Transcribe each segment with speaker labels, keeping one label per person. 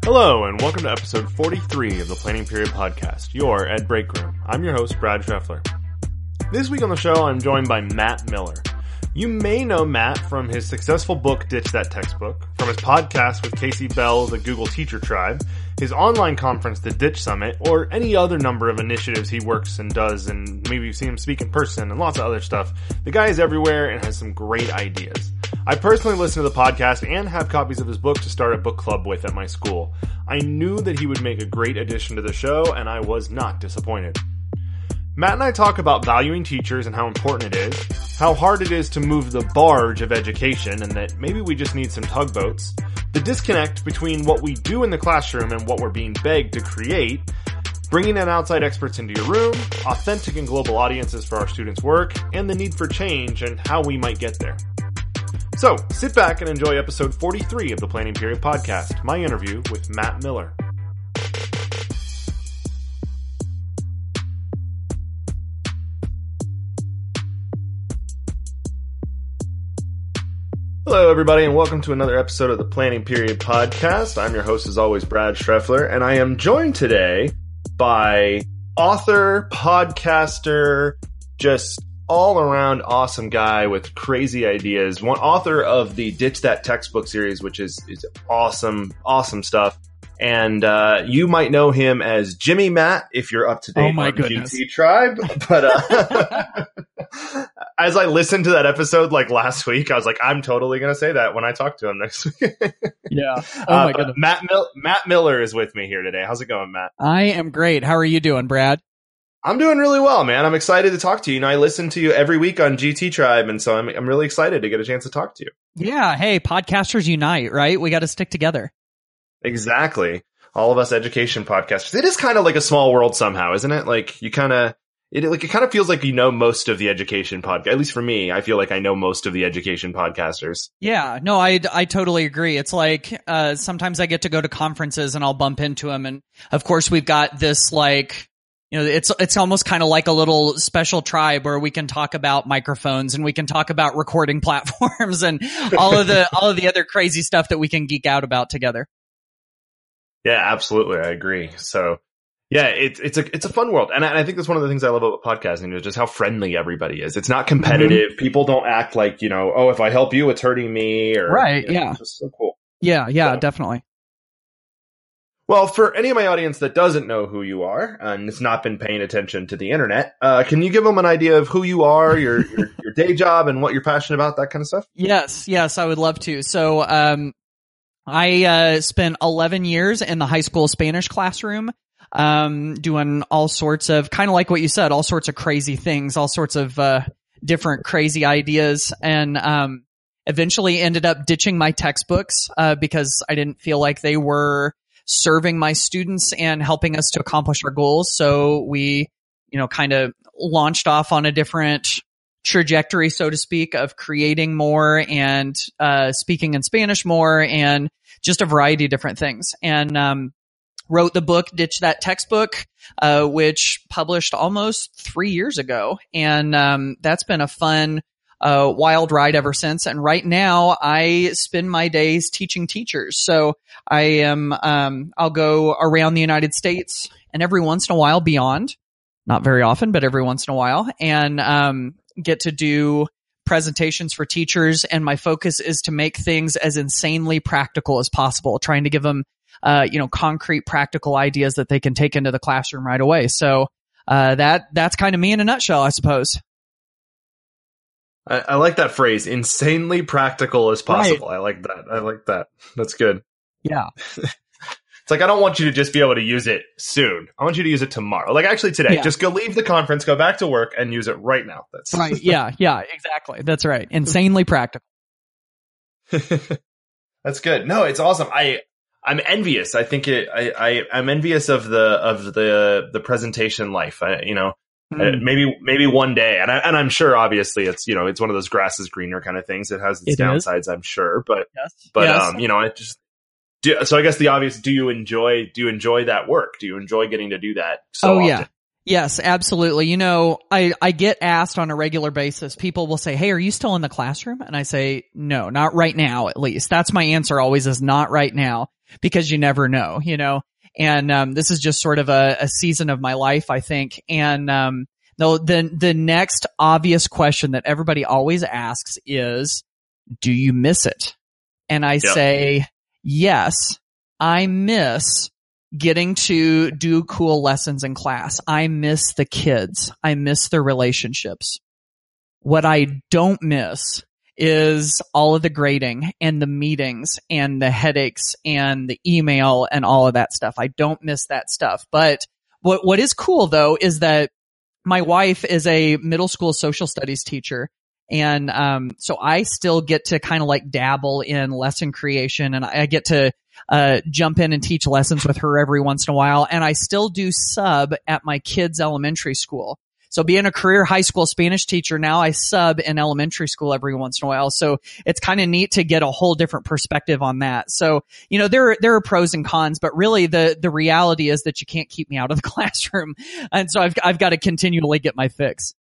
Speaker 1: Hello, and welcome to episode 43 of the Planning Period Podcast, your Ed Break Room. I'm your host, Brad Scheffler. This week on the show, I'm joined by Matt Miller. You may know Matt from his successful book, Ditch That Textbook, from his podcast with Casey Bell, the Google Teacher Tribe, his online conference, the Ditch Summit, or any other number of initiatives he works and does, and maybe you've seen him speak in person and lots of other stuff. The guy is everywhere and has some great ideas. I personally listen to the podcast and have copies of his book to start a book club with at my school. I knew that he would make a great addition to the show, and I was not disappointed. Matt and I talk about valuing teachers and how important it is, how hard it is to move the barge of education and that maybe we just need some tugboats, the disconnect between what we do in the classroom and what we're being begged to create, bringing in outside experts into your room, authentic and global audiences for our students' work, and the need for change and how we might get there. So, sit back and enjoy episode 43 of the Planning Period Podcast, my interview with Matt Miller. Hello, everybody, and welcome to another episode of the Planning Period Podcast. I'm your host, as always, Brad Scheffler, and I am joined today by author, podcaster, just all-around awesome guy with crazy ideas. One author of the Ditch That Textbook series, which is awesome stuff. And you might know him as Jimmy Matt if you're up to date on GT Tribe. But as I listened to that episode like last week, I was like, I'm totally going to say that when I talk to him next week.
Speaker 2: Yeah. Oh my goodness.
Speaker 1: Matt Miller is with me here today. How's it going, Matt?
Speaker 2: I am great. How are you doing, Brad?
Speaker 1: I'm doing really well, man. I'm excited to talk to you. You know, I listen to you every week on GT Tribe, and so I'm really excited to get a chance to talk to you.
Speaker 2: Yeah. Hey, podcasters unite, right? We got to stick together.
Speaker 1: Exactly. All of us education podcasters. It is kind of like a small world somehow, isn't it? Like it kind of feels like you know most of the education podcast. At least for me, I feel like I know most of the education podcasters.
Speaker 2: Yeah, no, I totally agree. It's like sometimes I get to go to conferences and I'll bump into them, and of course we've got this like, you know, it's almost kind of like a little special tribe where we can talk about microphones and we can talk about recording platforms and all of the other crazy stuff that we can geek out about together.
Speaker 1: Yeah, absolutely. I agree. So yeah, it's a fun world. And I think that's one of the things I love about podcasting is just how friendly everybody is. It's not competitive. Mm-hmm. People don't act like, you know, oh, if I help you, it's hurting me. Or,
Speaker 2: right.
Speaker 1: You know,
Speaker 2: yeah.
Speaker 1: It's just so cool.
Speaker 2: Yeah. Definitely.
Speaker 1: Well, for any of my audience that doesn't know who you are and has not been paying attention to the internet, can you give them an idea of who you are, your day job, and what you're passionate about, that kind of stuff?
Speaker 2: Yes, I would love to. So, I spent 11 years in the high school Spanish classroom, doing all sorts of, kind of like what you said, all sorts of crazy things, all sorts of different crazy ideas, and eventually ended up ditching my textbooks because I didn't feel like they were serving my students and helping us to accomplish our goals. So we, you know, kind of launched off on a different trajectory, so to speak, of creating more and speaking in Spanish more and just a variety of different things. And wrote the book Ditch That Textbook, which published almost 3 years ago. And that's been a fun wild ride ever since. And right now I spend my days teaching teachers. So I am, I'll go around the United States and every once in a while beyond, not very often, but every once in a while, and get to do presentations for teachers. And my focus is to make things as insanely practical as possible, trying to give them, concrete practical ideas that they can take into the classroom right away. So, that's kind of me in a nutshell, I suppose.
Speaker 1: I like that phrase, insanely practical as possible.
Speaker 2: Right.
Speaker 1: I like that. That's good.
Speaker 2: Yeah.
Speaker 1: It's like, I don't want you to just be able to use it soon. I want you to use it tomorrow. Like actually today, Just go leave the conference, go back to work and use it right now. That's
Speaker 2: right. Yeah, exactly. That's right. Insanely practical.
Speaker 1: That's good. No, it's awesome. I'm envious. I think I'm envious of the presentation life. Maybe one day, and I'm sure obviously it's one of those grass is greener kind of things. It has its downsides, I'm sure, but
Speaker 2: yes.
Speaker 1: So I guess the obvious, do you enjoy that work? Do you enjoy getting to do that so often?
Speaker 2: Yeah. Yes, absolutely. You know, I get asked on a regular basis. People will say, "Hey, are you still in the classroom?" And I say, "No, not right now, at least." That's my answer always, is not right now, because you never know, you know? And, this is just sort of a season of my life, I think. And, the next obvious question that everybody always asks is, do you miss it? And I say, yes, I miss getting to do cool lessons in class. I miss the kids. I miss their relationships. What I don't miss is all of the grading and the meetings and the headaches and the email and all of that stuff. I don't miss that stuff. But what is cool, though, is that my wife is a middle school social studies teacher. And so I still get to kind of like dabble in lesson creation, and I get to jump in and teach lessons with her every once in a while. And I still do sub at my kids' elementary school. So being a career high school Spanish teacher, now I sub in elementary school every once in a while. So it's kind of neat to get a whole different perspective on that. So, you know, there are pros and cons, but really the reality is that you can't keep me out of the classroom. And so I've got to continually get my fix.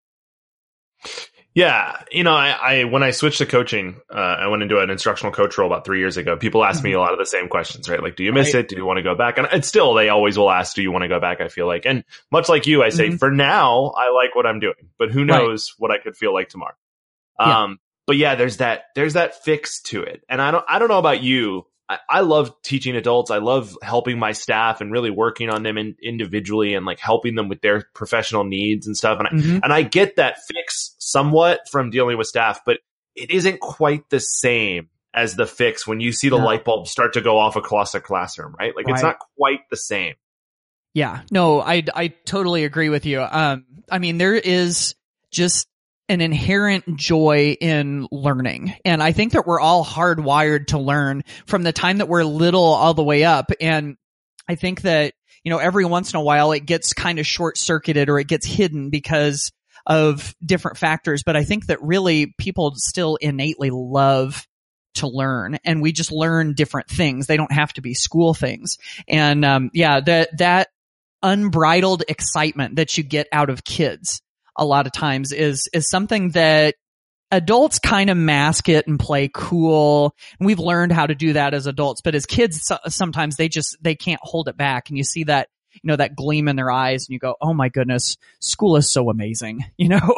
Speaker 1: Yeah. You know, I when I switched to coaching, I went into an instructional coach role about 3 years ago. People ask me a lot of the same questions, right? Like, do you miss it? Do you want to go back? And still, they always will ask, do you want to go back? I feel like, and much like you, I say, for now, I like what I'm doing, but who knows what I could feel like tomorrow. But yeah, there's that fix to it. And I don't know about you. I love teaching adults. I love helping my staff and really working on them individually and like helping them with their professional needs and stuff. And I get that fix somewhat from dealing with staff, but it isn't quite the same as the fix when you see the light bulb start to go off across a classroom, right? Like it's not quite the same.
Speaker 2: Yeah, no, I totally agree with you. I mean, there is just an inherent joy in learning. And I think that we're all hardwired to learn from the time that we're little all the way up. And I think that, you know, every once in a while it gets kind of short circuited or it gets hidden because of different factors. But I think that really people still innately love to learn, and we just learn different things. They don't have to be school things. And, that unbridled excitement that you get out of kids a lot of times is something that adults kind of mask it and play cool. And we've learned how to do that as adults, but as kids, sometimes they can't hold it back. And you see that, you know, that gleam in their eyes and you go, oh my goodness, school is so amazing, you know?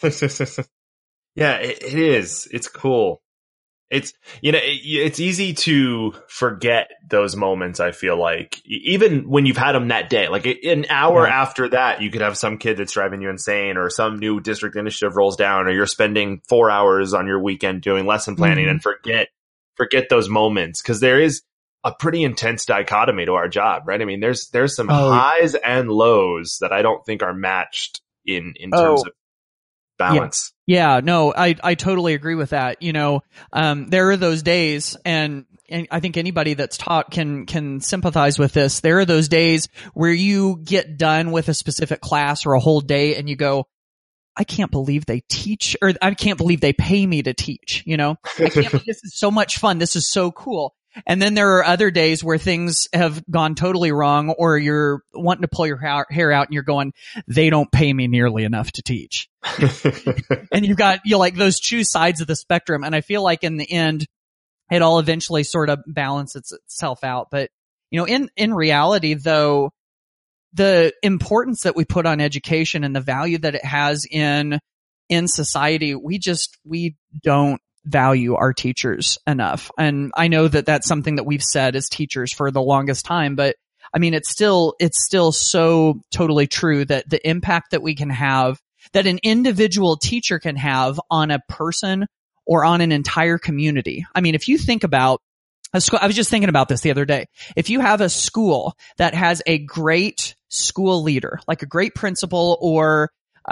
Speaker 1: Yeah, it is. It's cool. It's, you know, it's easy to forget those moments. I feel like even when you've had them that day, like an hour after that, you could have some kid that's driving you insane, or some new district initiative rolls down, or you're spending 4 hours on your weekend doing lesson planning and forget those moments. Cause there is a pretty intense dichotomy to our job, right? I mean, there's some highs and lows that I don't think are matched in terms of balance.
Speaker 2: Yeah, no, I totally agree with that. You know, there are those days, and I think anybody that's taught can sympathize with this. There are those days where you get done with a specific class or a whole day and you go, I can't believe they teach, or I can't believe they pay me to teach, you know? I can't believe this is so much fun. This is so cool. And then there are other days where things have gone totally wrong, or you're wanting to pull your hair out and you're going, they don't pay me nearly enough to teach. And you like those two sides of the spectrum. And I feel like in the end, it all eventually sort of balances itself out. But, you know, in reality, though, the importance that we put on education and the value that it has in society, we don't value our teachers enough. And I know that that's something that we've said as teachers for the longest time, but I mean, it's still so totally true that the impact that we can have, that an individual teacher can have on a person or on an entire community. I mean, if you think about a school, I was just thinking about this the other day. If you have a school that has a great school leader, like a great principal, or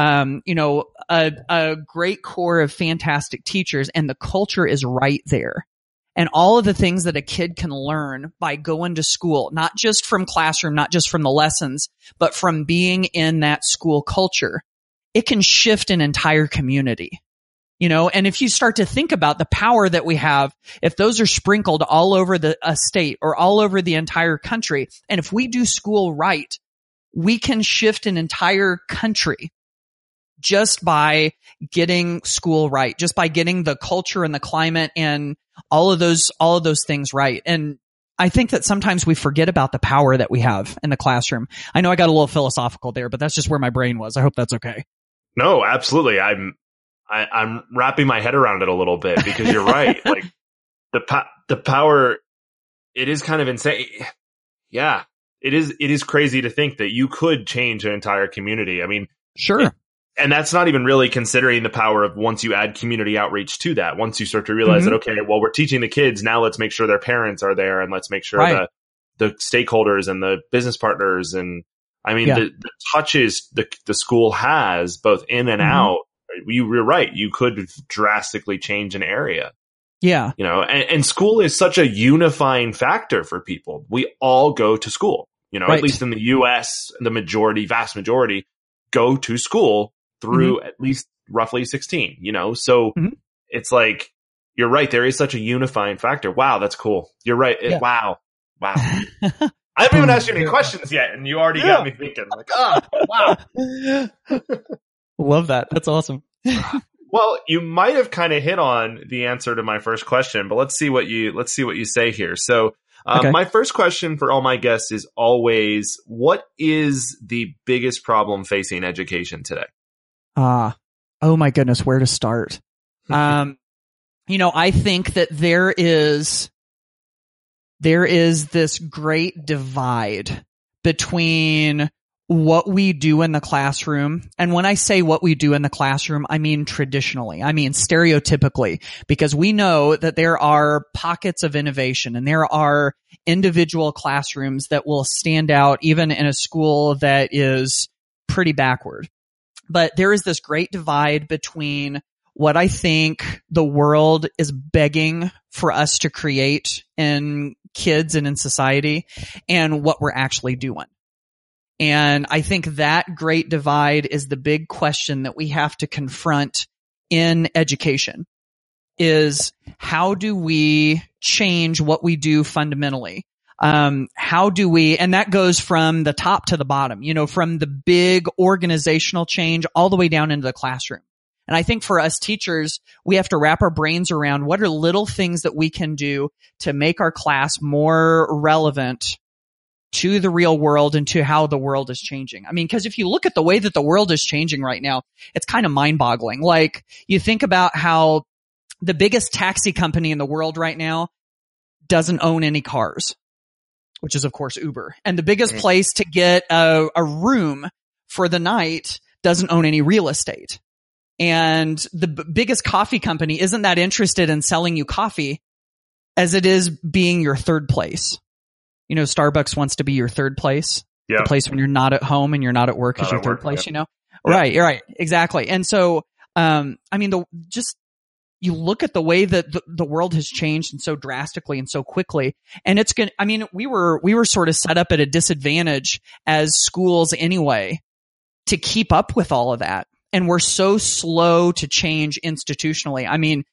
Speaker 2: a great core of fantastic teachers, and the culture is right there, and all of the things that a kid can learn by going to school, not just from classroom, not just from the lessons, but from being in that school culture, it can shift an entire community. You know, and if you start to think about the power that we have, if those are sprinkled all over a state or all over the entire country, and if we do school right, we can shift an entire country just by getting school right, just by getting the culture and the climate and all of those things right. And I think that sometimes we forget about the power that we have in the classroom. I know I got a little philosophical there, but that's just where my brain was. I hope that's okay.
Speaker 1: No, absolutely. I'm wrapping my head around it a little bit because you're right. Like the power, it is kind of insane. Yeah, it is crazy to think that you could change an entire community. I mean,
Speaker 2: sure.
Speaker 1: And that's not even really considering the power of once you add community outreach to that. Once you start to realize that, okay, well, we're teaching the kids, now let's make sure their parents are there and let's make sure that the stakeholders and the business partners and I mean, the touches the school has both in and out, you're right. You could drastically change an area.
Speaker 2: Yeah.
Speaker 1: You know, and school is such a unifying factor for people. We all go to school, you know, at least in the US, the vast majority go to school through at least roughly 16, you know? So it's like, you're right. There is such a unifying factor. Wow. That's cool. You're right. Wow. I haven't even asked you any questions yet. And you already got me thinking like, oh, wow.
Speaker 2: Love that. That's awesome.
Speaker 1: Well, you might have kind of hit on the answer to my first question, but let's see what you say here. So, my first question for all my guests is always, what is the biggest problem facing education today?
Speaker 2: Oh my goodness, where to start? You know, I think that there is this great divide between what we do in the classroom. And when I say what we do in the classroom, I mean traditionally, I mean stereotypically, because we know that there are pockets of innovation and there are individual classrooms that will stand out even in a school that is pretty backward. But there is this great divide between what I think the world is begging for us to create in kids and in society and what we're actually doing. And I think that great divide is the big question that we have to confront in education is how do we change what we do fundamentally? How do we, and that goes from the top to the bottom, you know, from the big organizational change all the way down into the classroom. And I think for us teachers, we have to wrap our brains around what are little things that we can do to make our class more relevant to the real world and to how the world is changing. I mean, because if you look at the way that the world is changing right now, it's kind of mind-boggling. Like, you think about how the biggest taxi company in the world right now doesn't own any cars, which is, of course, Uber. And the biggest place to get a room for the night doesn't own any real estate. And the biggest coffee company isn't that interested in selling you coffee as it is being your third place. You know, Starbucks wants to be your third place. The place when you're not at home and you're not at work is your third place, you know? Right, exactly. And so, I mean, you look at the way that the world has changed and so drastically and so quickly. And it's going to, I mean, we were sort of set up at a disadvantage as schools anyway to keep up with all of that. And we're so slow to change institutionally. I mean,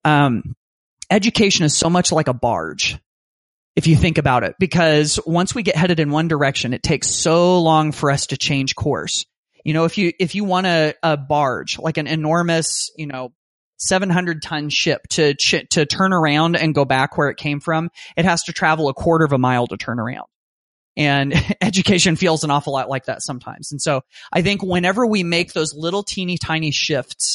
Speaker 2: education is so much like a barge, if you think about it, because once we get headed in one direction, it takes so long for us to change course. You know, if you want a barge, like an enormous, you know, 700-ton ship to turn around and go back where it came from, it has to travel a quarter of a mile to turn around. And education feels an awful lot like that sometimes. And so I think whenever we make those little teeny tiny shifts,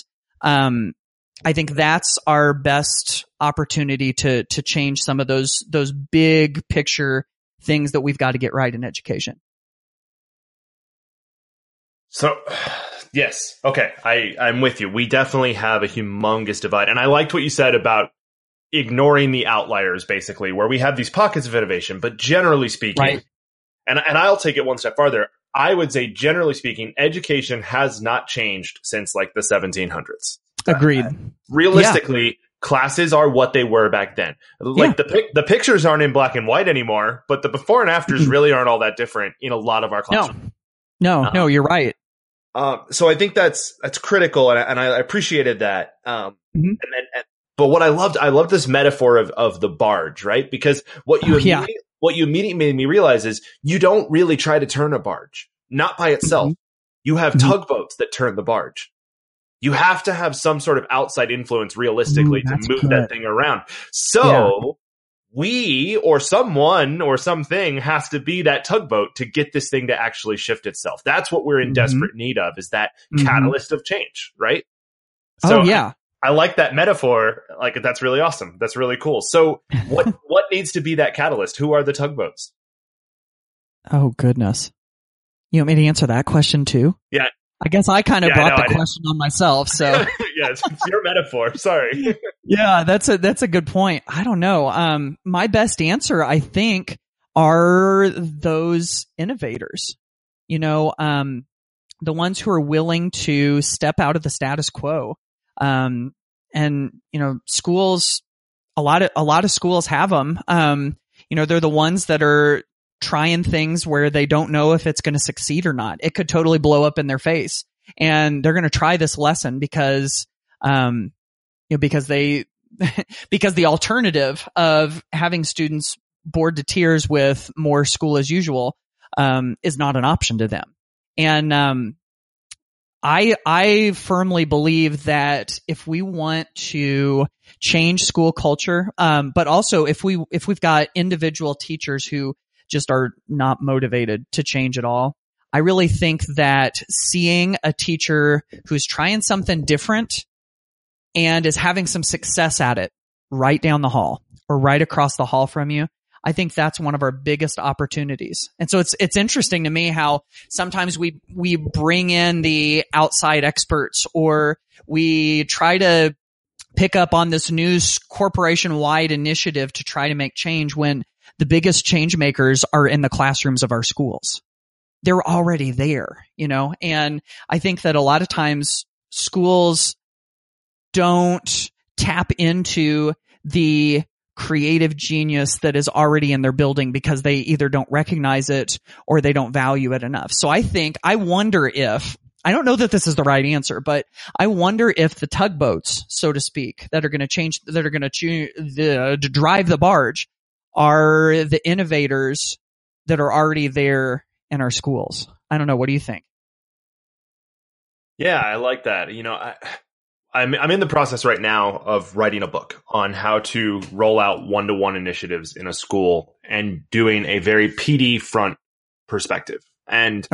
Speaker 2: I think that's our best opportunity to change some of those big picture things that we've got to get right in education.
Speaker 1: So, yes. Okay. I'm with you. We definitely have a humongous divide. And I liked what you said about ignoring the outliers, basically, where we have these pockets of innovation, but generally speaking, and I'll take it one step farther. I would say, generally speaking, education has not changed since like the 1700s.
Speaker 2: Agreed.
Speaker 1: Realistically, classes are what they were back then. Like the pictures aren't in black and white anymore, but the before and afters really aren't all that different in a lot of our classrooms.
Speaker 2: No, you're right.
Speaker 1: So I think that's critical, and I appreciated that. But what I loved this metaphor of the barge, right? Because what you immediately made me realize is you don't really try to turn a barge. not by itself. You have tugboats that turn the barge. You have to have some sort of outside influence realistically to move that thing around. So we or someone or something has to be that tugboat to get this thing to actually shift itself. That's what we're in desperate need of, is that catalyst of change, right? So I like that metaphor. Like, that's really awesome. That's really cool. So what needs to be that catalyst? Who are the tugboats?
Speaker 2: Oh, goodness. You want me to answer that question too?
Speaker 1: Yeah.
Speaker 2: I guess I kind of brought the question on myself. So
Speaker 1: yeah, it's your metaphor. Sorry.
Speaker 2: Yeah, that's a good point. I don't know. My best answer, I think, are those innovators. You know, the ones who are willing to step out of the status quo. And you know, schools, a lot of schools have them. You know, they're the ones that are trying things where they don't know if it's going to succeed or not. It could totally blow up in their face, and they're going to try this lesson because, you know, because the alternative of having students bored to tears with more school as usual, is not an option to them. And, I firmly believe that if we want to change school culture, but also if we've got individual teachers who just are not motivated to change at all, I really think that seeing a teacher who's trying something different and is having some success at it right down the hall or right across the hall from you, I think that's one of our biggest opportunities. And so it's interesting to me how sometimes we bring in the outside experts, or we try to pick up on this new corporation-wide initiative to try to make change when the biggest change makers are in the classrooms of our schools. They're already there, you know, and I think that a lot of times schools don't tap into the creative genius that is already in their building because they either don't recognize it or they don't value it enough. So I wonder if, I don't know that this is the right answer, but I wonder if the tugboats, so to speak, that are going to drive the barge are the innovators that are already there in our schools. I don't know. What do you think?
Speaker 1: Yeah, I like that. You know, I'm in the process right now of writing a book on how to roll out one-to-one initiatives in a school and doing a very PD front perspective. And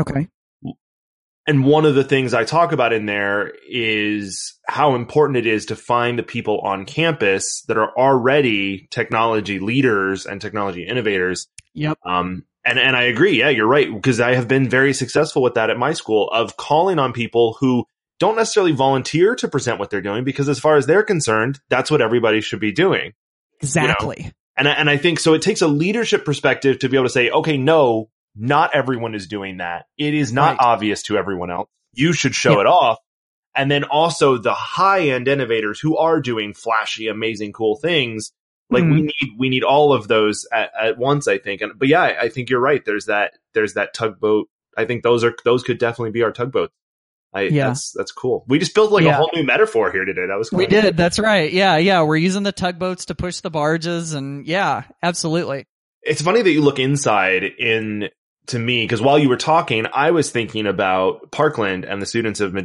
Speaker 1: one of the things I talk about in there is how important it is to find the people on campus that are already technology leaders and technology innovators.
Speaker 2: Yep.
Speaker 1: And I agree. Yeah, you're right. Because I have been very successful with that at my school, of calling on people who don't necessarily volunteer to present what they're doing, because as far as they're concerned, that's what everybody should be doing.
Speaker 2: Exactly.
Speaker 1: You know? And I think so. It takes a leadership perspective to be able to say, okay, no, not everyone is doing that. It is not obvious to everyone else. You should show it off. And then also the high end innovators who are doing flashy, amazing, cool things. Like we need all of those at once, I think. But yeah, I think you're right. There's that tugboat. I think those could definitely be our tugboats. That's cool. We just built like a whole new metaphor here today. That was cool.
Speaker 2: We did. That's right. Yeah. We're using the tugboats to push the barges, and yeah, absolutely.
Speaker 1: It's funny that you look inside to me, because while you were talking, I was thinking about Parkland and the students of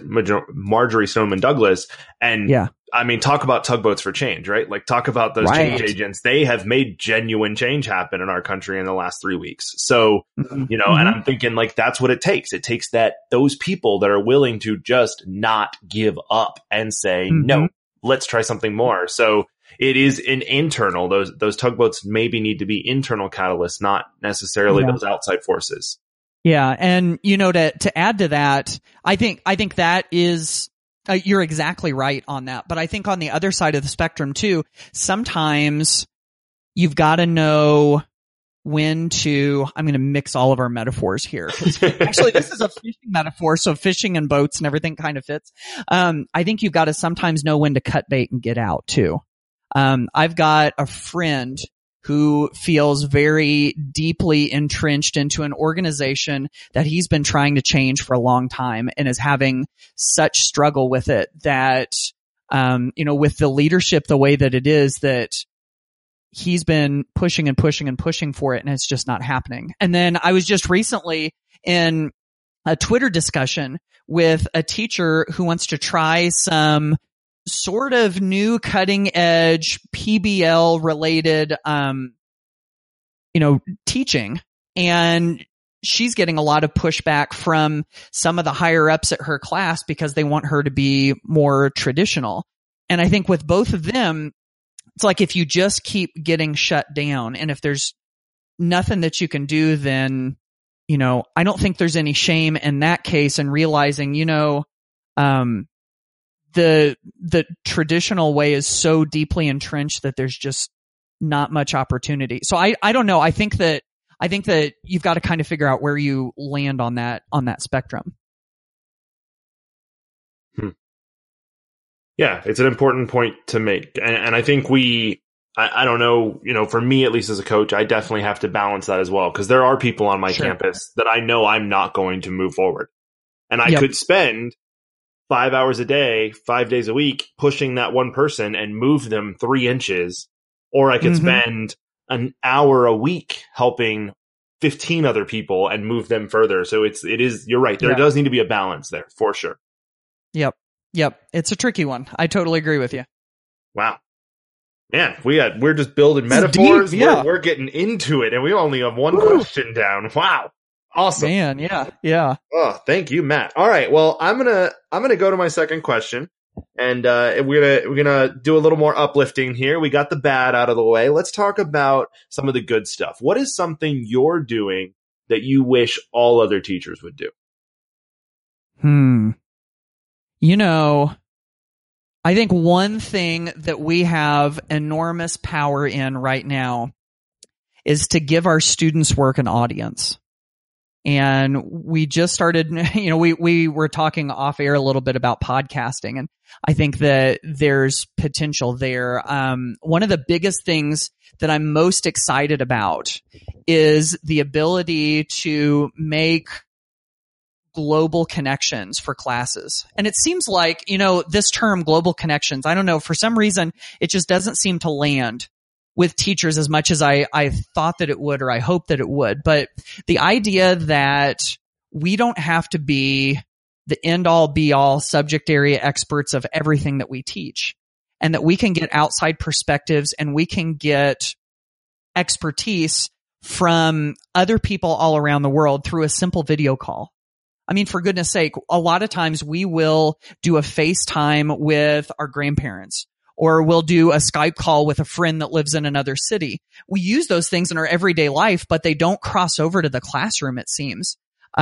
Speaker 1: Marjory Stoneman Douglas. And I mean, talk about tugboats for change, right? Like, talk about those change agents. They have made genuine change happen in our country in the last 3 weeks. So, you know, and I'm thinking like, that's what it takes. It takes those people that are willing to just not give up and say, no, let's try something more. So it is an internal, those tugboats maybe need to be internal catalysts, not necessarily those outside forces.
Speaker 2: Yeah. And, you know, to add to that, I think that is, you're exactly right on that. But I think on the other side of the spectrum too, sometimes you've got to know when to, I'm going to mix all of our metaphors here. Actually, this is a fishing metaphor, so fishing and boats and everything kind of fits. I think you've got to sometimes know when to cut bait and get out too. I've got a friend who feels very deeply entrenched into an organization that he's been trying to change for a long time and is having such struggle with it that, you know, with the leadership the way that it is, that he's been pushing and pushing and pushing for it, and it's just not happening. And then I was just recently in a Twitter discussion with a teacher who wants to try some sort of new cutting edge PBL related, teaching. And she's getting a lot of pushback from some of the higher ups at her class because they want her to be more traditional. And I think with both of them, it's like if you just keep getting shut down and if there's nothing that you can do, then, I don't think there's any shame in that case in realizing, the traditional way is so deeply entrenched that there's just not much opportunity. So I don't know. I think that you've got to kind of figure out where you land on that spectrum.
Speaker 1: Yeah, it's an important point to make. And I think I don't know, for me, at least as a coach, I definitely have to balance that as well. Because there are people on my campus that I know I'm not going to move forward. And I could spend 5 hours a day, 5 days a week, pushing that one person and move them 3 inches. Or I could spend an hour a week helping 15 other people and move them further. So you're right. There does need to be a balance there for sure.
Speaker 2: Yep. It's a tricky one. I totally agree with you.
Speaker 1: Wow. Man, we're just building metaphors. Deep, yeah. We're getting into it and we only have one question down. Wow. Awesome.
Speaker 2: Man, yeah.
Speaker 1: Oh, thank you, Matt. All right. Well, I'm going to go to my second question. And we're gonna do a little more uplifting here. We got the bad out of the way. Let's talk about some of the good stuff. What is something you're doing that you wish all other teachers would do?
Speaker 2: I think one thing that we have enormous power in right now is to give our students' work an audience. And we just started, we were talking off air a little bit about podcasting, and I think that there's potential there. One of the biggest things that I'm most excited about is the ability to make global connections for classes. And it seems like, this term global connections, I don't know, for some reason, it just doesn't seem to land with teachers as much as I thought that it would, or I hope that it would. But the idea that we don't have to be the end all be all subject area experts of everything that we teach, and that we can get outside perspectives and we can get expertise from other people all around the world through a simple video call. I mean, for goodness sake, a lot of times we will do a FaceTime with our grandparents, or we'll do a Skype call with a friend that lives in another city. We use those things in our everyday life, but they don't cross over to the classroom, it seems.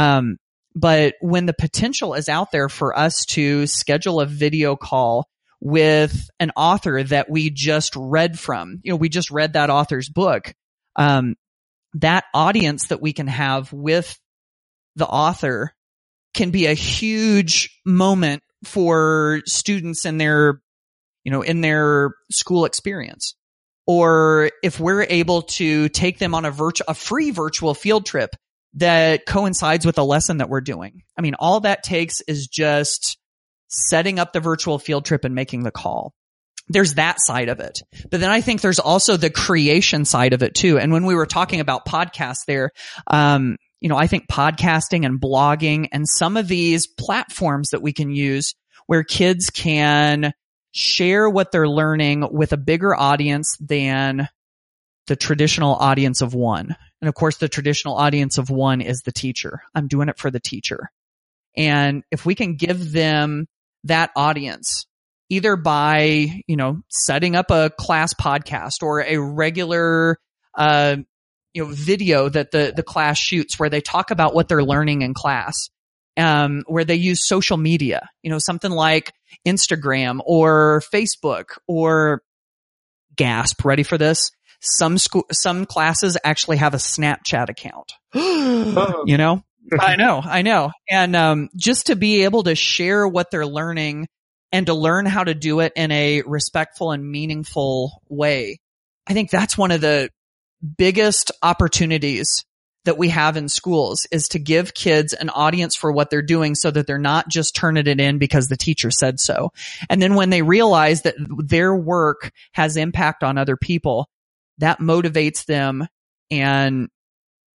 Speaker 2: But when the potential is out there for us to schedule a video call with an author that we just read from, we just read that author's book, that audience that we can have with the author can be a huge moment for students in their school experience. Or if we're able to take them on a free virtual field trip that coincides with a lesson that we're doing. I mean, all that takes is just setting up the virtual field trip and making the call. There's that side of it. But then I think there's also the creation side of it too. And when we were talking about podcasts there, I think podcasting and blogging and some of these platforms that we can use where kids can share what they're learning with a bigger audience than the traditional audience of one. And of course, the traditional audience of one is the teacher. I'm doing it for the teacher. And if we can give them that audience, either by, setting up a class podcast or a regular, video that the class shoots where they talk about what they're learning in class, where they use social media, something like Instagram or Facebook or gasp, ready for this? Some classes actually have a Snapchat account. I know. And just to be able to share what they're learning and to learn how to do it in a respectful and meaningful way, I think that's one of the biggest opportunities that we have in schools, is to give kids an audience for what they're doing so that they're not just turning it in because the teacher said so. And then when they realize that their work has impact on other people, that motivates them and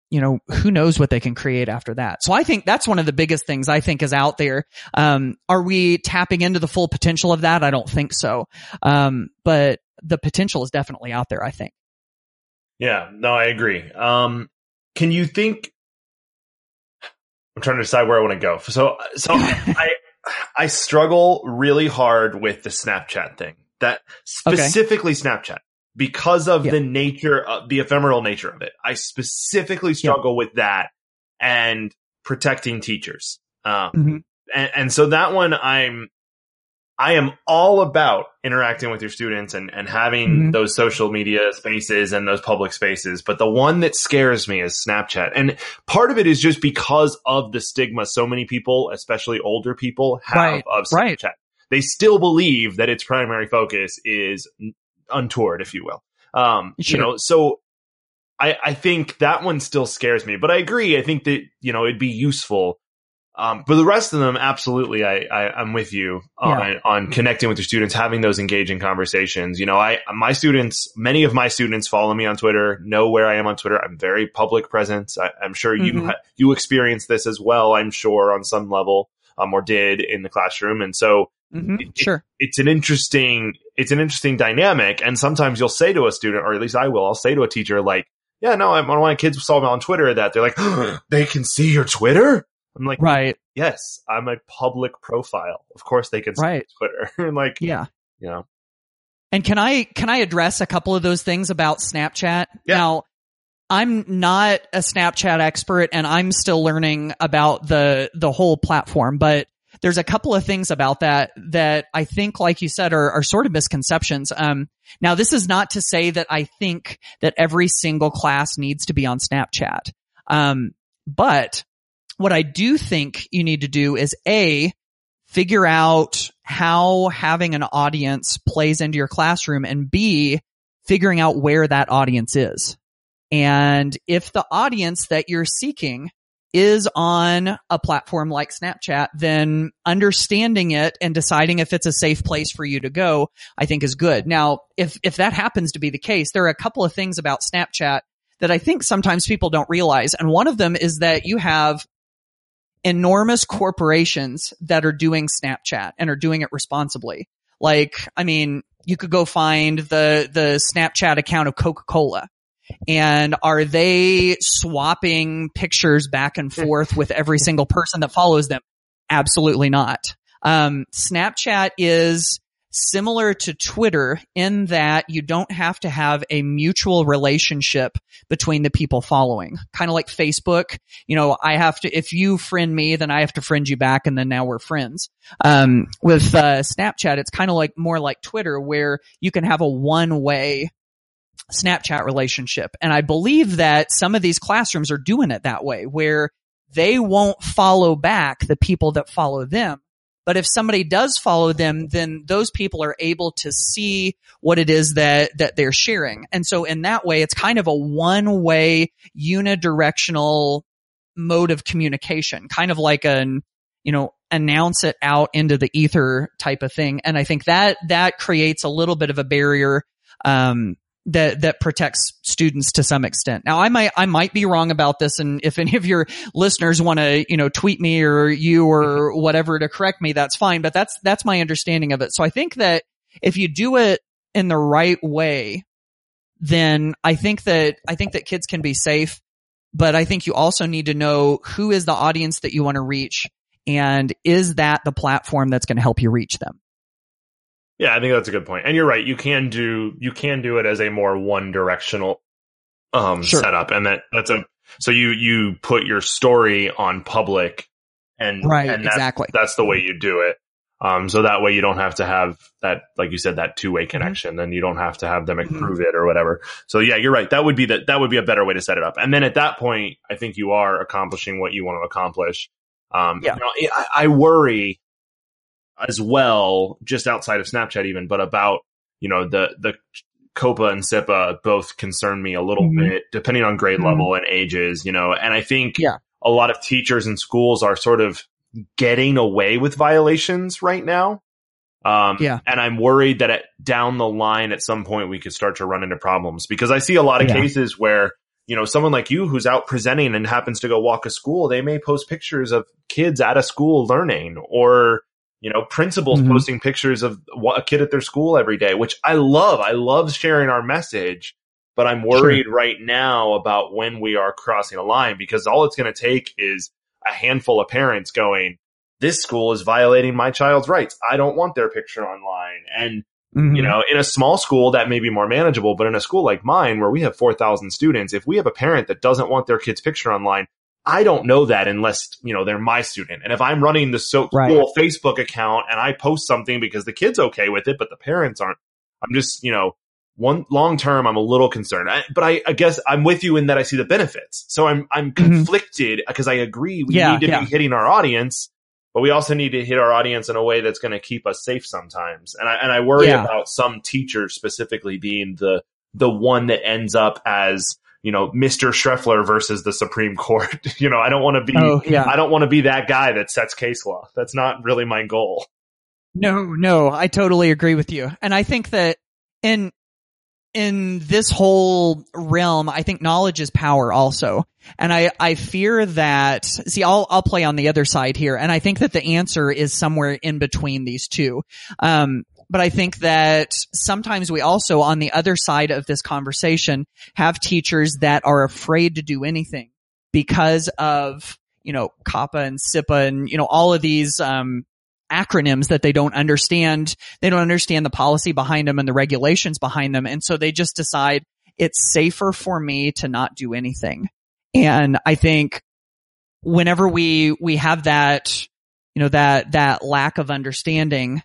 Speaker 2: who knows what they can create after that. So I think that's one of the biggest things I think is out there. Are we tapping into the full potential of that? I don't think so. But the potential is definitely out there, I think.
Speaker 1: Yeah, no, I agree. Can you think, I'm trying to decide where I want to go. So I struggle really hard with the Snapchat thing, that specifically Snapchat, because of the nature of the ephemeral nature of it. I specifically struggle with that and protecting teachers. And so that one I am all about interacting with your students and having those social media spaces and those public spaces. But the one that scares me is Snapchat. And part of it is just because of the stigma so many people, especially older people, have of Snapchat. They still believe that its primary focus is untoward, if you will. So I think that one still scares me. But I agree. I think that, it'd be useful. But the rest of them, absolutely, I'm with you on connecting with your students, having those engaging conversations. Many of my students follow me on Twitter, know where I am on Twitter. I'm very public presence. I'm sure you experienced this as well, I'm sure, on some level, or did in the classroom. And so it's an interesting dynamic. And sometimes you'll say to a student, or at least I'll say to a teacher, like, yeah, no, one of my kids saw me on Twitter that they're like, they can see your Twitter? I'm like, yes, I'm a public profile. Of course they can see Twitter.
Speaker 2: And can I address a couple of those things about Snapchat? Yeah. Now, I'm not a Snapchat expert and I'm still learning about the whole platform, but there's a couple of things about that I think, like you said, are sort of misconceptions. Now, this is not to say that I think that every single class needs to be on Snapchat. But what I do think you need to do is figure out how having an audience plays into your classroom, and B, figuring out where that audience is. And if the audience that you're seeking is on a platform like Snapchat, then understanding it and deciding if it's a safe place for you to go, I think is good. Now, if that happens to be the case, there are a couple of things about Snapchat that I think sometimes people don't realize. And one of them is that you have enormous corporations that are doing Snapchat and are doing it responsibly. Like, I mean, you could go find the Snapchat account of Coca-Cola. And are they swapping pictures back and forth with every single person that follows them? Absolutely not. Snapchat is similar to Twitter in that you don't have to have a mutual relationship between the people following. Kind of like Facebook. If you friend me, then I have to friend you back, and then now we're friends. With Snapchat, it's kind of like more like Twitter, where you can have a one-way Snapchat relationship. And I believe that some of these classrooms are doing it that way, where they won't follow back the people that follow them. But if somebody does follow them, then those people are able to see what it is that they're sharing. And so in that way, it's kind of a one-way unidirectional mode of communication, kind of like announce it out into the ether type of thing. And I think that creates a little bit of a barrier, that protects students to some extent. Now, I might be wrong about this, and if any of your listeners want to, tweet me or you or whatever to correct me, that's fine. But that's my understanding of it. So I think that if you do it in the right way, then I think that kids can be safe. But I think you also need to know who is the audience that you want to reach, and is that the platform that's going to help you reach them?
Speaker 1: Yeah, I think that's a good point. And you're right. You can do it as a more one directional setup. And so you put your story on public and
Speaker 2: exactly.
Speaker 1: That's the way you do it. So that way you don't have to have that, like you said, that two-way connection. Then you don't have to have them approve it or whatever. So yeah, you're right. That would be a better way to set it up. And then at that point, I think you are accomplishing what you want to accomplish. I worry as well, just outside of Snapchat even, but about, the COPA and SIPA both concern me a little bit, depending on grade level and ages, and I think a lot of teachers and schools are sort of getting away with violations right now. And I'm worried that down the line, at some point, we could start to run into problems, because I see a lot of cases where someone like you who's out presenting and happens to go walk a school, they may post pictures of kids at a school learning, or, principals posting pictures of a kid at their school every day, which I love. I love sharing our message, but I'm worried right now about when we are crossing a line, because all it's going to take is a handful of parents going, this school is violating my child's rights. I don't want their picture online. And, in a small school that may be more manageable, but in a school like mine where we have 4,000 students, if we have a parent that doesn't want their kid's picture online, I don't know that unless, they're my student. And if I'm running the school Facebook account and I post something because the kid's okay with it, but the parents aren't, I'm just, one long term, I'm a little concerned, but I guess I'm with you in that I see the benefits. So I'm conflicted, because I agree we need to be hitting our audience, but we also need to hit our audience in a way that's going to keep us safe sometimes. And I worry about some teachers specifically being the one that ends up as, Mr. Schreffler versus the Supreme Court. I don't want to be, I don't want to be that guy that sets case law. That's not really my goal.
Speaker 2: No, I totally agree with you. And I think that in this whole realm, I think knowledge is power also. And I fear that, I'll play on the other side here. And I think that the answer is somewhere in between these two. But I think that sometimes we also, on the other side of this conversation, have teachers that are afraid to do anything because of, COPPA and SIPA and, all of these, acronyms that they don't understand. They don't understand the policy behind them and the regulations behind them. And so they just decide it's safer for me to not do anything. And I think whenever we have that, that lack of understanding,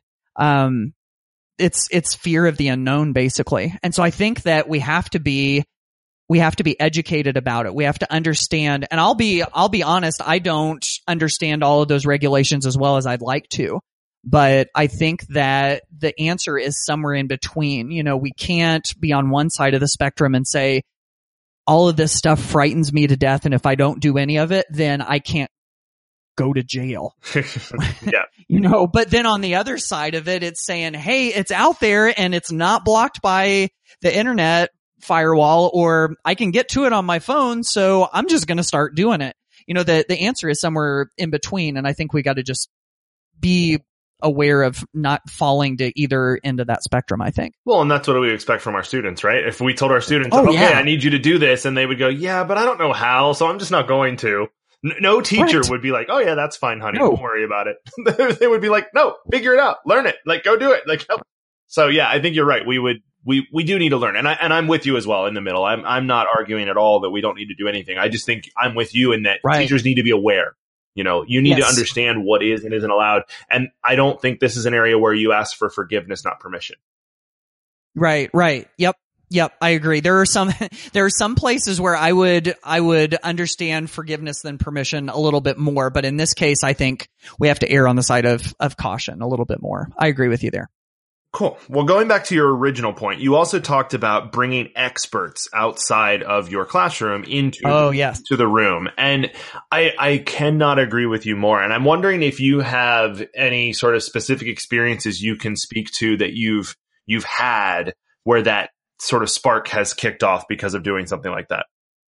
Speaker 2: it's fear of the unknown, basically. And so I think that we have to be educated about it. We have to understand. And I'll be honest, I don't understand all of those regulations as well as I'd like to. But I think that the answer is somewhere in between. We can't be on one side of the spectrum and say, all of this stuff frightens me to death, and if I don't do any of it, then I can't go to jail. But then on the other side of it, it's saying, hey, it's out there and it's not blocked by the internet firewall, or I can get to it on my phone, so I'm just going to start doing it. The answer is somewhere in between, and I think we got to just be aware of not falling to either end of that spectrum, I think.
Speaker 1: Well, and that's what we expect from our students, right? If we told our students, I need you to do this, and they would go, yeah, but I don't know how, so I'm just not going to. No teacher would be like, oh yeah, that's fine, honey. Don't worry about it. They would be like, no, figure it out. Learn it. Go do it. Help. So yeah, I think you're right. We do need to learn. And I'm with you as well in the middle. I'm not arguing at all that we don't need to do anything. I just think I'm with you in that teachers need to be aware. You need to understand what is and isn't allowed. And I don't think this is an area where you ask for forgiveness, not permission.
Speaker 2: Right. Yep. I agree. There are some places where I would understand forgiveness than permission a little bit more. But in this case, I think we have to err on the side of caution a little bit more. I agree with you there.
Speaker 1: Cool. Well, going back to your original point, you also talked about bringing experts outside of your classroom into to the room. And I cannot agree with you more. And I'm wondering if you have any sort of specific experiences you can speak to that you've had where that sort of spark has kicked off because of doing something like that.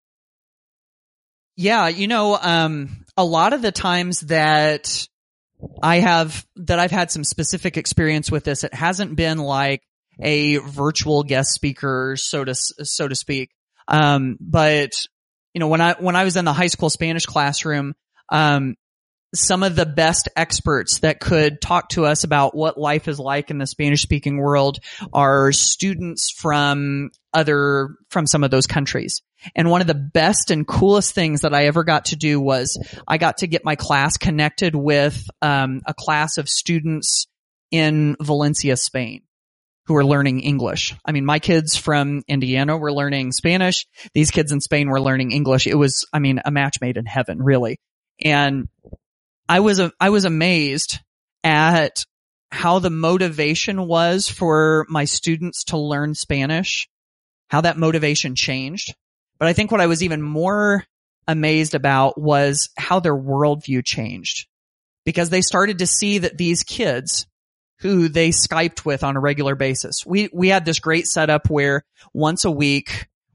Speaker 2: Yeah. A lot of the times that I've had some specific experience with this, it hasn't been like a virtual guest speaker, so to speak. But when I was in the high school Spanish classroom, some of the best experts that could talk to us about what life is like in the Spanish speaking world are students from some of those countries. And one of the best and coolest things that I ever got to do was I got to get my class connected with a class of students in Valencia, Spain, who are learning English. I mean, my kids from Indiana were learning Spanish. These kids in Spain were learning English. It was, a match made in heaven, really. And I was amazed at how the motivation was for my students to learn Spanish, how that motivation changed. But I think what I was even more amazed about was how their worldview changed, because they started to see that these kids who they Skyped with on a regular basis, we had this great setup where once a week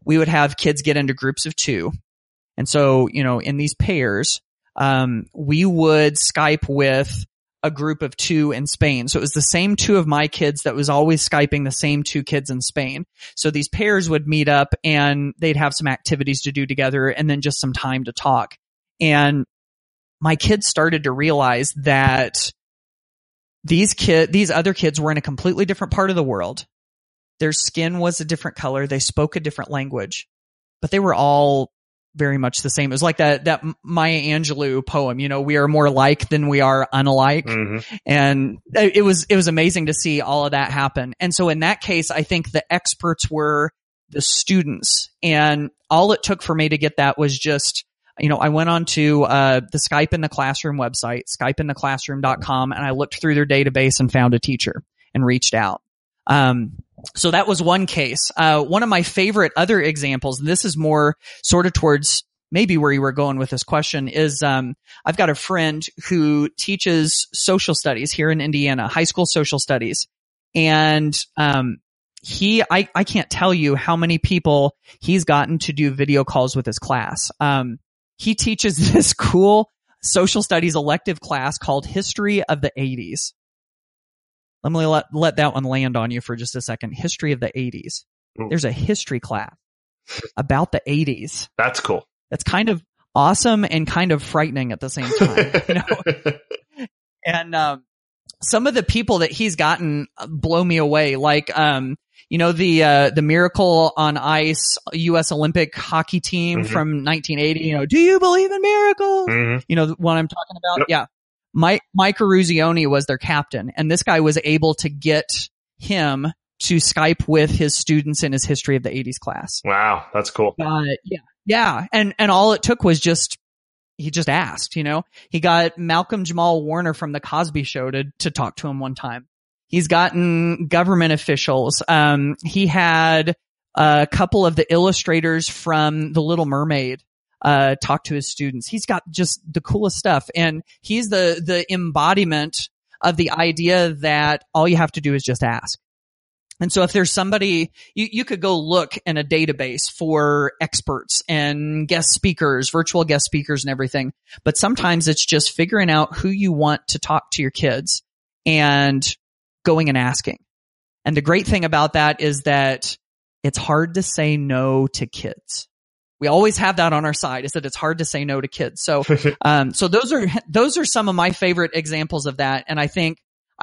Speaker 2: we would have kids get into groups of 2. And so, in these pairs, we would Skype with a group of 2 in Spain. So it was the same 2 of my kids that was always Skyping the same 2 kids in Spain. So these pairs would meet up and they'd have some activities to do together and then just some time to talk. And my kids started to realize that these other kids were in a completely different part of the world. Their skin was a different color. They spoke a different language, but they were all very much the same. It was like that Maya Angelou poem, we are more alike than we are unalike. Mm-hmm. And it was amazing to see all of that happen. And so in that case, I think the experts were the students, and all it took for me to get that was just, I went on to the Skype in the Classroom website, skypeintheclassroom.com, and I looked through their database and found a teacher and reached out. So that was one case. One of my favorite other examples, and this is more sort of towards maybe where you were going with this question, is I've got a friend who teaches social studies here in Indiana, high school social studies. And I can't tell you how many people he's gotten to do video calls with his class. He teaches this cool social studies elective class called History of the 80s. Let me let that one land on you for just a second. History of the 80s. There's a history class about the 80s.
Speaker 1: That's cool.
Speaker 2: That's kind of awesome and kind of frightening at the same time. And some of the people that he's gotten blow me away. Like, the Miracle on Ice U.S. Olympic hockey team from 1980. Do you believe in miracles? The one I'm talking about? Yep. Yeah. Mike Eruzione was their captain, and this guy was able to get him to Skype with his students in his History of the 80s class.
Speaker 1: Wow, that's cool.
Speaker 2: Yeah. And all it took was he just asked, He got Malcolm Jamal Warner from The Cosby Show to talk to him one time. He's gotten government officials. He had a couple of the illustrators from The Little Mermaid talk to his students. He's got just the coolest stuff. And he's the embodiment of the idea that all you have to do is just ask. And so if there's somebody, you could go look in a database for experts and guest speakers, virtual guest speakers and everything. But sometimes it's just figuring out who you want to talk to your kids and going and asking. And the great thing about that is that it's hard to say no to kids. We always have that on our side, is that it's hard to say no to kids. So, so those are some of my favorite examples of that. And I think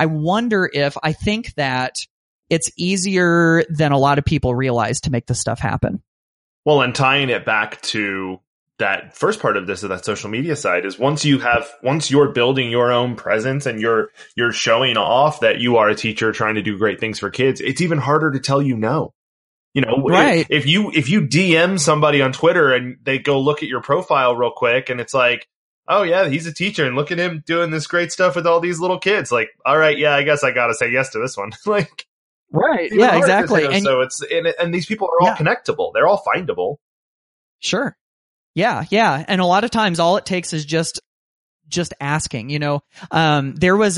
Speaker 2: that it's easier than a lot of people realize to make this stuff happen.
Speaker 1: Well, and tying it back to that first part of this, of that social media side, is once you're building your own presence and you're showing off that you are a teacher trying to do great things for kids, it's even harder to tell you no.
Speaker 2: Right.
Speaker 1: If you DM somebody on Twitter and they go look at your profile real quick and it's like, oh yeah, he's a teacher and look at him doing this great stuff with all these little kids. Like, all right, yeah, I guess I got to say yes to this one. Like,
Speaker 2: right. Yeah, exactly.
Speaker 1: And so and these people are all connectable. They're all findable.
Speaker 2: Sure. Yeah. Yeah. And a lot of times all it takes is just asking, there was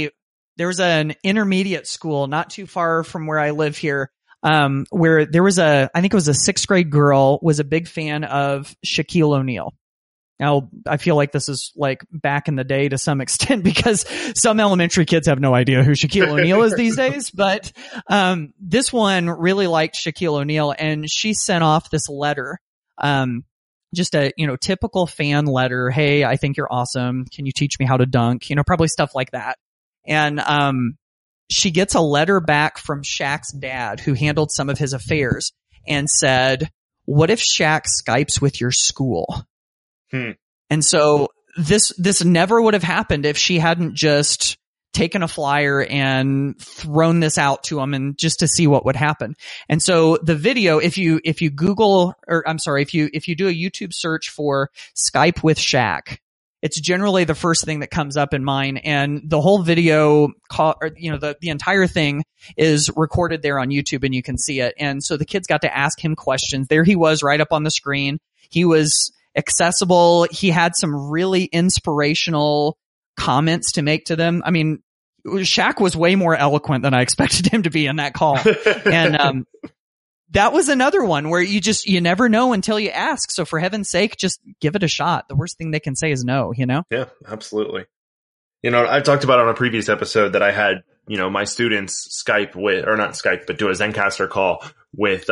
Speaker 2: an intermediate school not too far from where I live here. Where there was I think it was a 6th grade girl was a big fan of Shaquille O'Neal. Now, I feel like this is like back in the day to some extent because some elementary kids have no idea who Shaquille O'Neal is these days. But, this one really liked Shaquille O'Neal, and she sent off this letter, just a, typical fan letter. Hey, I think you're awesome. Can you teach me how to dunk? Probably stuff like that. And, she gets a letter back from Shaq's dad, who handled some of his affairs, and said, what if Shaq Skypes with your school? And so this never would have happened if she hadn't just taken a flyer and thrown this out to him and just to see what would happen. And so the video, if you Google, or I'm sorry, if you do a YouTube search for Skype with Shaq, it's generally the first thing that comes up in mine. And the whole video, the entire thing is recorded there on YouTube, and you can see it. And so the kids got to ask him questions. There he was right up on the screen. He was accessible. He had some really inspirational comments to make to them. I mean, Shaq was way more eloquent than I expected him to be in that call. And that was another one where you never know until you ask. So for heaven's sake, just give it a shot. The worst thing they can say is no, you know?
Speaker 1: Yeah, absolutely. You know, I talked about on a previous episode that I had, you know, my students Skype with, or not Skype, but do a Zencaster call with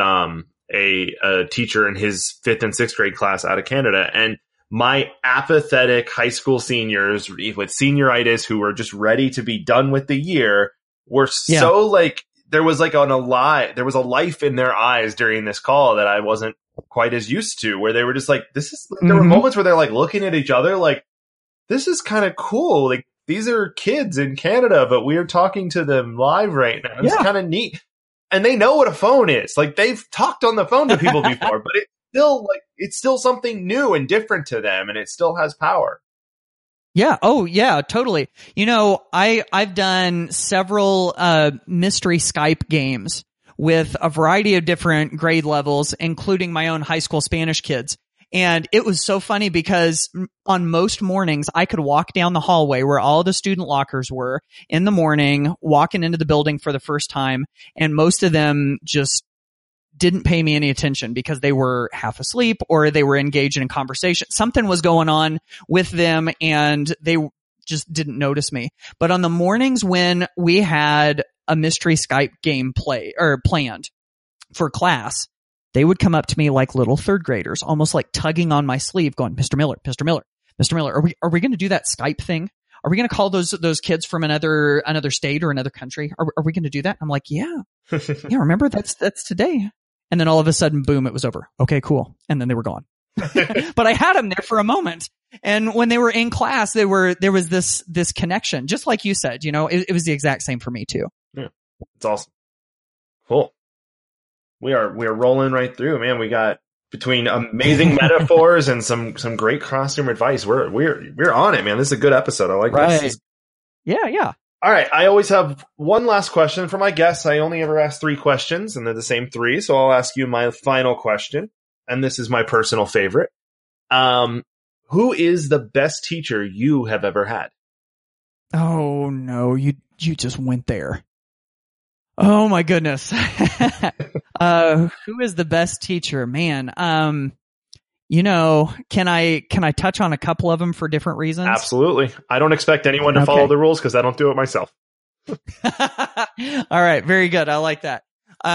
Speaker 1: a teacher in his 5th and 6th grade class out of Canada. And my apathetic high school seniors with senioritis who were just ready to be done with the year were so like, there was a life in their eyes during this call that I wasn't quite as used to, where they were just like, there were moments where they're like looking at each other like, this is kind of cool. Like, these are kids in Canada, but we are talking to them live right now. It's kind of neat. And they know what a phone is. Like, they've talked on the phone to people before, but it's still something new and different to them, and it still has power.
Speaker 2: Yeah. Oh, yeah, totally. You know, I've done several mystery Skype games with a variety of different grade levels, including my own high school Spanish kids. And it was so funny because on most mornings, I could walk down the hallway where all the student lockers were in the morning, walking into the building for the first time. And most of them just didn't pay me any attention because they were half asleep or they were engaged in conversation. Something was going on with them and they just didn't notice me. But on the mornings when we had a mystery Skype game planned for class, they would come up to me like little third graders, almost like tugging on my sleeve going, Mr. Miller, are we going to do that Skype thing? Are we going to call those kids from another state or another country? Are we going to do that? I'm like, yeah, remember that's today. And then all of a sudden, boom, it was over. Okay, cool. And then they were gone. But I had them there for a moment. And when they were in class, there was this connection, just like you said, you know, it was the exact same for me too.
Speaker 1: Yeah. It's awesome. Cool. We are rolling right through, man. We got between amazing metaphors and some great classroom advice. We're on it, man. This is a good episode. I like this.
Speaker 2: Yeah.
Speaker 1: All right. I always have one last question for my guests. I only ever ask 3 questions, and they're the same 3. So I'll ask you my final question, and this is my personal favorite. Who is the best teacher you have ever had?
Speaker 2: Oh no, you just went there. Oh my goodness. Who is the best teacher? Man, you know, can I touch on a couple of them for different reasons?
Speaker 1: Absolutely. I don't expect anyone to follow the rules because I don't do it myself.
Speaker 2: All right. Very good. I like that.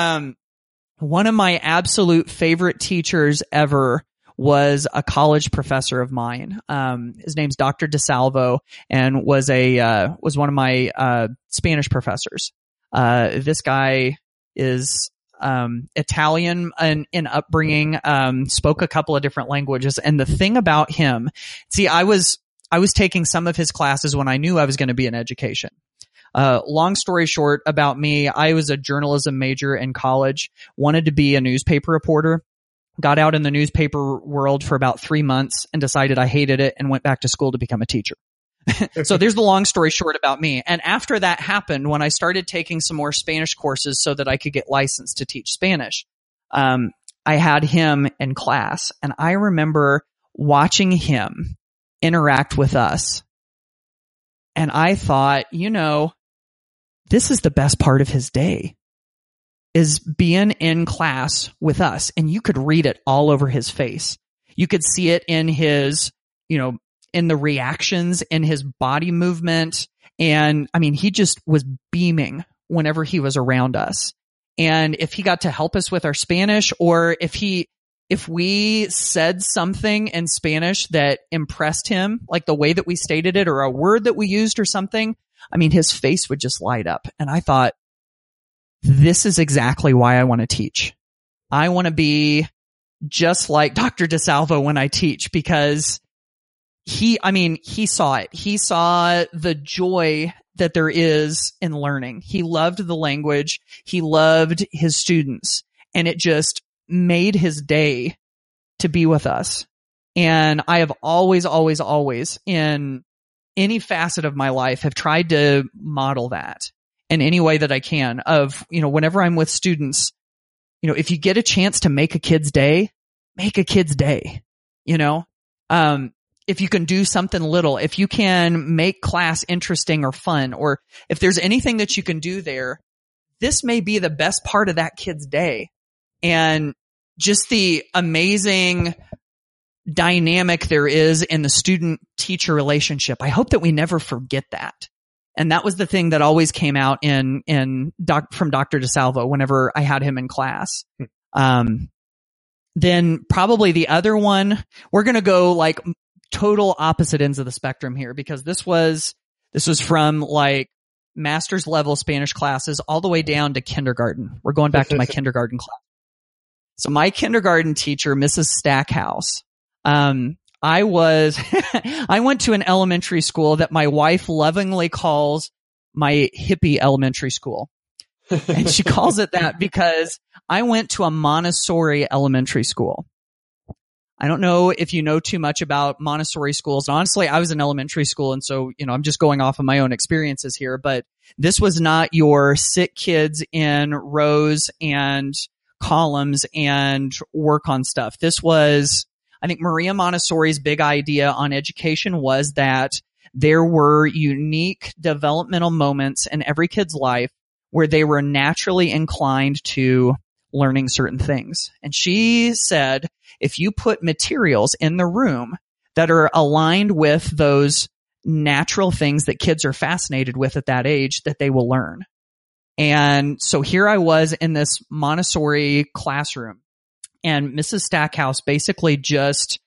Speaker 2: One of my absolute favorite teachers ever was a college professor of mine. His name's Dr. DeSalvo and was one of my Spanish professors. This guy is Italian in upbringing, spoke a couple of different languages. And the thing about him, see, I was taking some of his classes when I knew I was going to be in education. Long story short about me, I was a journalism major in college, wanted to be a newspaper reporter, got out in the newspaper world for about 3 months and decided I hated it and went back to school to become a teacher. So there's the long story short about me. And after that happened, when I started taking some more Spanish courses so that I could get licensed to teach Spanish, I had him in class. And I remember watching him interact with us. And I thought, you know, this is the best part of his day, is being in class with us. And you could read it all over his face. You could see it in his, you know, in the reactions, in his body movement. And I mean, he just was beaming whenever he was around us. And if he got to help us with our Spanish, or if we said something in Spanish that impressed him, like the way that we stated it or a word that we used or something, I mean, his face would just light up. And I thought, this is exactly why I want to teach. I want to be just like Dr. DeSalvo when I teach, because he saw it. He saw the joy that there is in learning. He loved the language. He loved his students, and it just made his day to be with us. And I have always in any facet of my life have tried to model that in any way that I can. Of, you know, whenever I'm with students, you know, if you get a chance to make a kid's day, make a kid's day, you know? If you can do something little, if you can make class interesting or fun, or if there's anything that you can do there, this may be the best part of that kid's day. and just the amazing dynamic there is in the student-teacher relationship. I hope that we never forget that. And that was the thing that always came out from Dr. DeSalvo whenever I had him in class. Then probably the other one, we're going to go like total opposite ends of the spectrum here, because this was from like master's level Spanish classes all the way down to kindergarten. We're going back to my kindergarten class. So my kindergarten teacher, Mrs. Stackhouse, I went to an elementary school that my wife lovingly calls my hippie elementary school. And she calls it that because I went to a Montessori elementary school. I don't know if you know too much about Montessori schools. Honestly, I was in elementary school, and so, I'm just going off of my own experiences here, but this was not your sit kids in rows and columns and work on stuff. This was, I think, Maria Montessori's big idea on education was that there were unique developmental moments in every kid's life where they were naturally inclined to learning certain things. And she said, if you put materials in the room that are aligned with those natural things that kids are fascinated with at that age, that they will learn. And so here I was in this Montessori classroom, and Mrs. Stackhouse basically just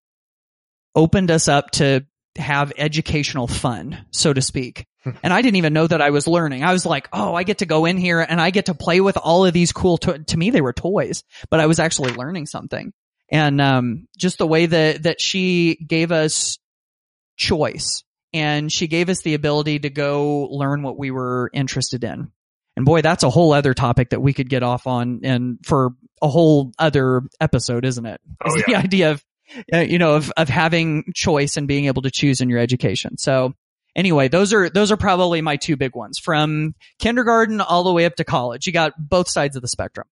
Speaker 2: opened us up to have educational fun, so to speak. And I didn't even know that I was learning. I was like, oh, I get to go in here and I get to play with all of these cool, to me, they were toys, but I was actually learning something. And just the way that she gave us choice, and she gave us the ability to go learn what we were interested in. And boy, that's a whole other topic that we could get off on, and for a whole other episode, isn't it?
Speaker 1: Oh, yeah.
Speaker 2: The idea of having choice and being able to choose in your education. So anyway, those are probably my two big ones, from kindergarten all the way up to college. You got both sides of the spectrum.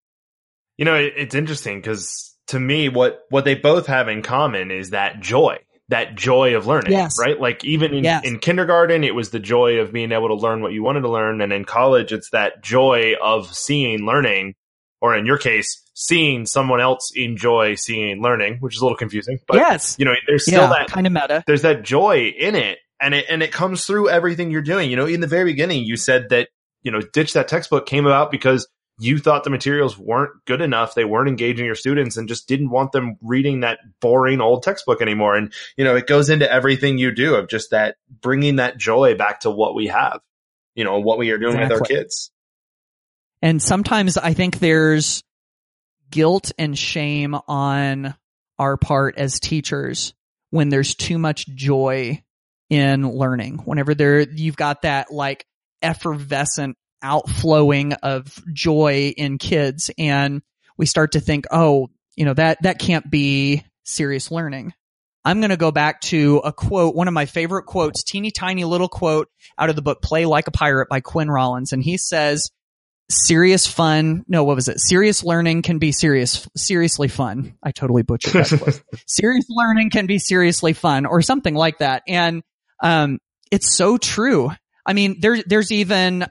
Speaker 1: It's interesting because to me, what they both have in common is that joy of learning,
Speaker 2: yes.
Speaker 1: Right? Like even in kindergarten, it was the joy of being able to learn what you wanted to learn. And in college, it's that joy of seeing learning, or in your case, seeing someone else enjoy seeing learning, which is a little confusing. But,
Speaker 2: yes.
Speaker 1: There's still that
Speaker 2: kind of meta.
Speaker 1: There's that joy in it. And it comes through everything you're doing. In the very beginning, you said that, Ditch That Textbook came about because you thought the materials weren't good enough. They weren't engaging your students and just didn't want them reading that boring old textbook anymore. And, it goes into everything you do of just that, bringing that joy back to what we have, what we are doing with our kids.
Speaker 2: And sometimes I think there's guilt and shame on our part as teachers when there's too much joy in learning. Whenever you've got that like effervescent outflowing of joy in kids, and we start to think, oh, that can't be serious learning. I'm going to go back to a quote, one of my favorite quotes, teeny tiny little quote out of the book Play Like a Pirate by Quinn Rollins. And he says, serious learning can be seriously fun. I totally butchered that quote. Serious learning can be seriously fun, or something like that. And it's so true. I mean, there's even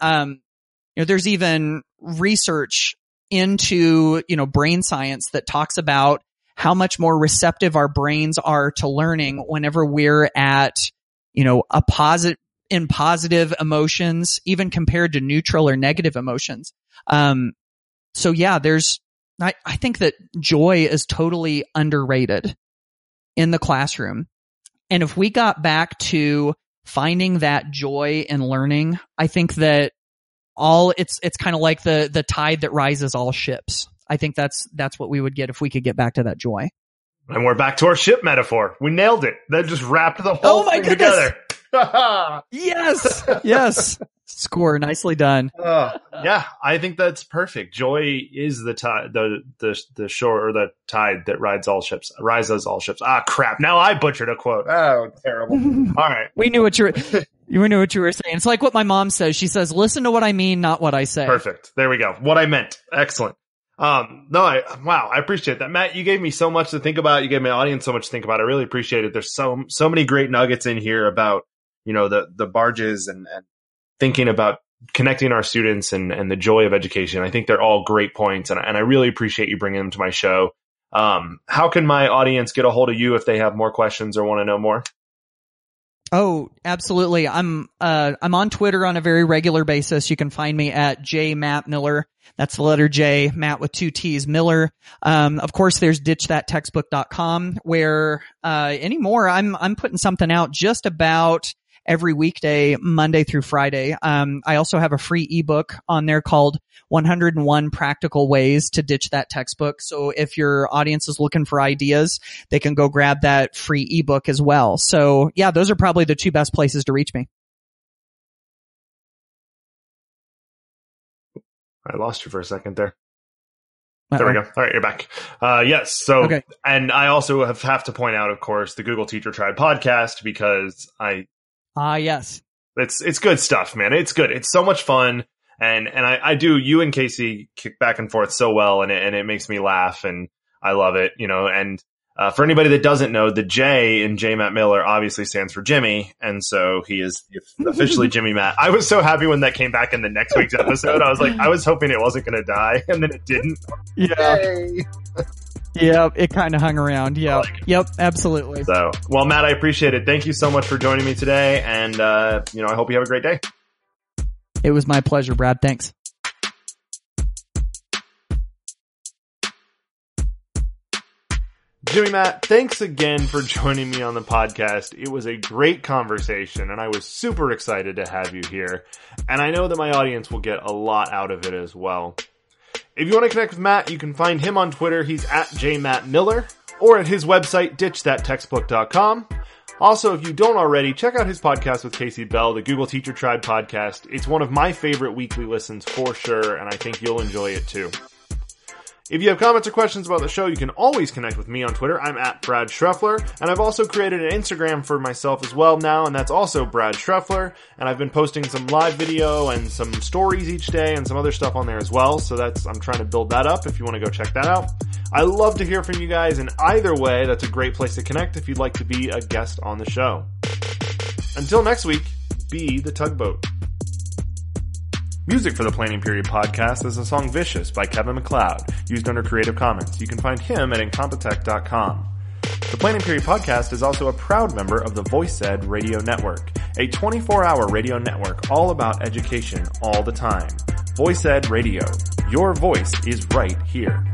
Speaker 2: research into, brain science that talks about how much more receptive our brains are to learning whenever we're at, in positive emotions, even compared to neutral or negative emotions. So yeah, I think that joy is totally underrated in the classroom. And if we got back to finding that joy in learning, I think that it's kind of like the tide that rises all ships. I think that's what we would get if we could get back to that joy.
Speaker 1: And we're back to our ship metaphor. We nailed it. That just wrapped the whole thing together.
Speaker 2: Yes. Score. Nicely done.
Speaker 1: Yeah, I think that's perfect. Joy is the tide, the shore, or the tide that rises all ships. Ah, crap. Now I butchered a quote. Oh, terrible. All right.
Speaker 2: We knew what you were saying. It's like what my mom says. She says, listen to what I mean, not what I say.
Speaker 1: Perfect. There we go. What I meant. Excellent. I appreciate that. Matt, you gave me so much to think about. You gave my audience so much to think about. I really appreciate it. There's so many great nuggets in here about, the barges and thinking about connecting our students and the joy of education. I think they're all great points, and I really appreciate you bringing them to my show. How can my audience get a hold of you if they have more questions or want to know more?
Speaker 2: Oh, absolutely. I'm on Twitter on a very regular basis. You can find me at @JMattMiller. That's the letter J, Matt with 2 T's, Miller. Of course, there's ditchthattextbook.com where, anymore, I'm putting something out just about every weekday, Monday through Friday. I also have a free ebook on there called 101 Practical Ways to Ditch That Textbook. So if your audience is looking for ideas, they can go grab that free ebook as well. So yeah, those are probably the 2 best places to reach me.
Speaker 1: I lost you for a second there. There we go. All right, you're back. Yes. So, okay. And I also have to point out, of course, the Google Teacher Tribe podcast, because
Speaker 2: yes.
Speaker 1: It's good stuff, man. It's good. It's so much fun. And I do, you and Casey kick back and forth so well, and it makes me laugh, and I love it, and for anybody that doesn't know, the J in J Matt Miller obviously stands for Jimmy, and so he is officially Jimmy Matt. I was so happy when that came back in the next week's episode. I was like, I was hoping it wasn't going to die, and then it didn't.
Speaker 2: Yeah. Yay. Yep, it kind of hung around. Yep, yep, absolutely.
Speaker 1: So, well, Matt, I appreciate it. Thank you so much for joining me today, and I hope you have a great day.
Speaker 2: It was my pleasure, Brad. Thanks.
Speaker 1: Jimmy Matt, thanks again for joining me on the podcast. It was a great conversation, and I was super excited to have you here. And I know that my audience will get a lot out of it as well. If you want to connect with Matt, you can find him on Twitter. He's at @JMattMiller, or at his website, ditchthattextbook.com. Also, if you don't already, check out his podcast with Casey Bell, the Google Teacher Tribe podcast. It's one of my favorite weekly listens for sure, and I think you'll enjoy it too. If you have comments or questions about the show, you can always connect with me on Twitter. I'm at Brad Schreffler, and I've also created an Instagram for myself as well now, and that's also Brad Schreffler, and I've been posting some live video and some stories each day and some other stuff on there as well, so I'm trying to build that up if you want to go check that out. I love to hear from you guys, and either way, that's a great place to connect if you'd like to be a guest on the show. Until next week, be the tugboat. Music for the Planning Period podcast is the song Vicious by Kevin MacLeod, used under Creative Commons. You can find him at Incompetech.com. The Planning Period podcast is also a proud member of the VoiceEd Radio Network, a 24-hour radio network all about education all the time. VoiceEd Radio. Your voice is right here.